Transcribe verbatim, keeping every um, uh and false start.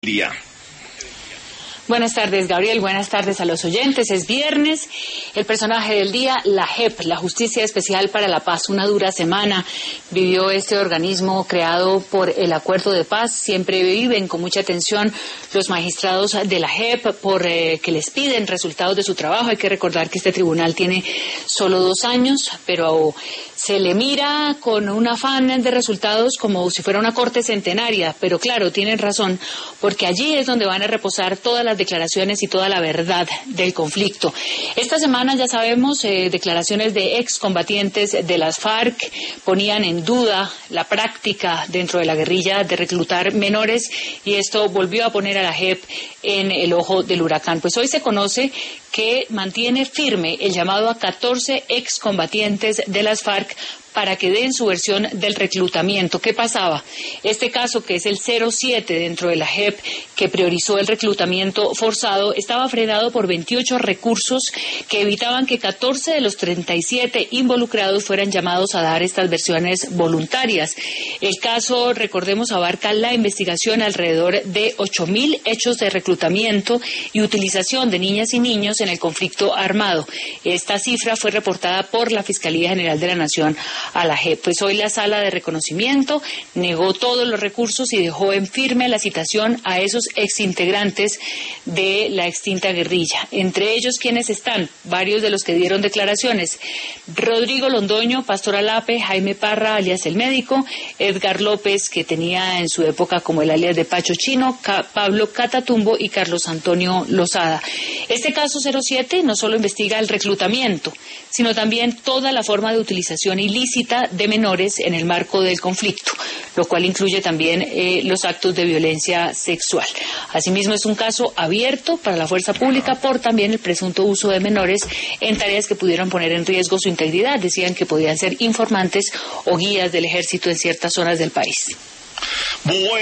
día. Buenas tardes, Gabriel. Buenas tardes a los oyentes. Es viernes. El personaje del día, la J E P, la Justicia Especial para la Paz. Una dura semana vivió este organismo creado por el Acuerdo de Paz. Siempre viven con mucha atención los magistrados de la J E P por eh, que les piden resultados de su trabajo. Hay que recordar que este tribunal tiene solo dos años, pero se le mira con un afán de resultados como si fuera una corte centenaria. Pero claro, tienen razón, porque allí es donde van a reposar todas las declaraciones y toda la verdad del conflicto. Esta semana, ya sabemos, eh, declaraciones de excombatientes de las FARC ponían en duda la práctica dentro de la guerrilla de reclutar menores, y esto volvió a poner a la J E P en el ojo del huracán. Pues hoy se conoce que mantiene firme el llamado a catorce excombatientes de las FARC para que den su versión del reclutamiento. ¿Qué pasaba? Este caso, que es el cero siete dentro de la J E P, que priorizó el reclutamiento forzado, estaba frenado por veintiocho recursos que evitaban que catorce de los treinta y siete involucrados fueran llamados a dar estas versiones voluntarias. El caso, recordemos, abarca la investigación alrededor de ocho mil hechos de reclutamiento y utilización de niñas y niños en el conflicto armado. Esta cifra fue reportada por la Fiscalía General de la Nación a la J E P. Pues hoy la Sala de Reconocimiento negó todos los recursos y dejó en firme la citación a esos exintegrantes de la extinta guerrilla. Entre ellos, ¿quiénes están? Varios de los que dieron declaraciones: Rodrigo Londoño, Pastor Alape, Jaime Parra, alias El Médico, Edgar López, que tenía en su época como el alias de Pacho Chino, Ca- Pablo Catatumbo y Carlos Antonio Lozada. Este caso cero siete no solo investiga el reclutamiento, sino también toda la forma de utilización ilícita de menores en el marco del conflicto, lo cual incluye también eh, los actos de violencia sexual. Asimismo, es un caso abierto para la fuerza pública por también el presunto uso de menores en tareas que pudieron poner en riesgo su integridad. Decían que podían ser informantes o guías del ejército en ciertas zonas del país. Bueno.